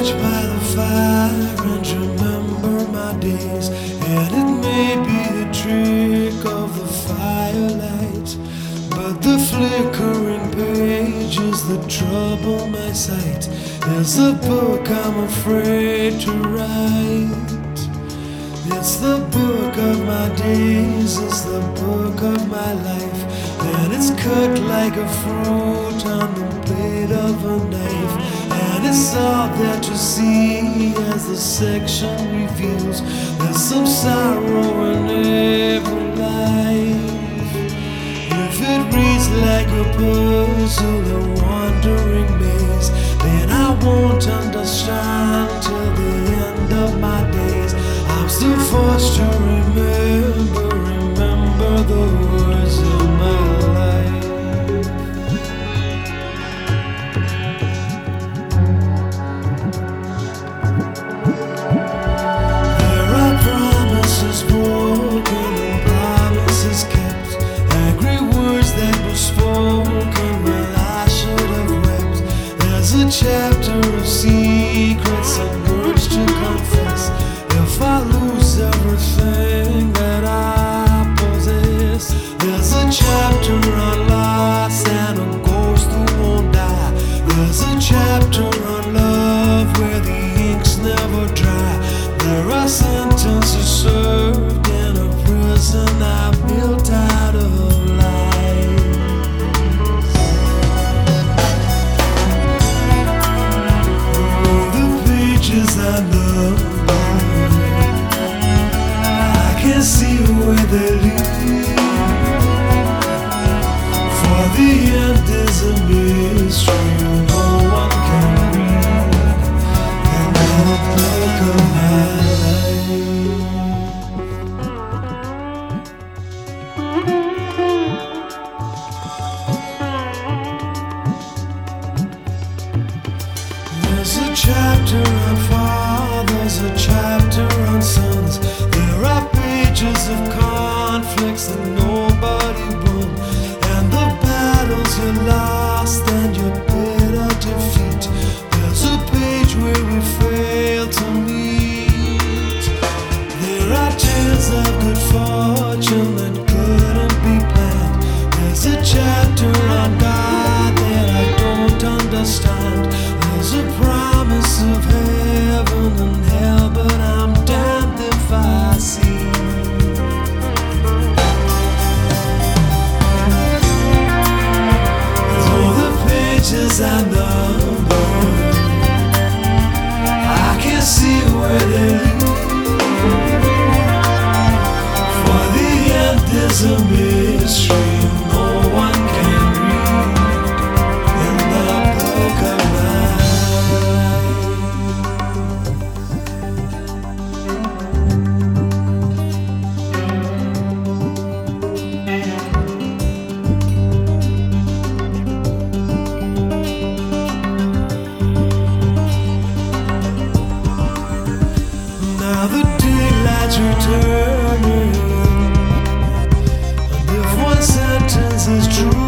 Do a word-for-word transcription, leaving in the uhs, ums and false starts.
page by the fire and remember my days. And it may be a trick of the firelight, but the flickering pages that trouble my sight is the book I'm afraid to write. It's the book of my days, it's the book of my life, and it's cut like a fruit on the blade of a knife. And it's all there to see as the section reveals there's some sorrow in every life. If it reads like a puzzle, a wandering maze, then I won't understand till the end of my days. I'm still forced to remember, remember the words of my life. There are promises broken and promises kept, angry words that were spoken when I should have wept. There's a chapter of secrets and words to confess. If I lose everything that I possess, there's a chapter on loss and a ghost who won't die. There's a chapter on love where the ink's never dry. There are sentences served in a prison I built out of lies. Oh, the pages I love, can't see where they lead, for the end is a mystery no one can read in the book of my life. There's a chapter on fathers, a chapter on sons. There are pages of conflicts that nobody won, and the battles you lost and your bitter defeat. There's a page where we fail to meet. There are tales of good fortune that couldn't be planned. There's a chapter on God that I don't understand. There's a promise of heaven and hell, but I'm damned if I see. Though the pages I number, I can't see where they lead, for the end is a mystery no one can read in the book of now the daylight's returning, and if one sentence is true,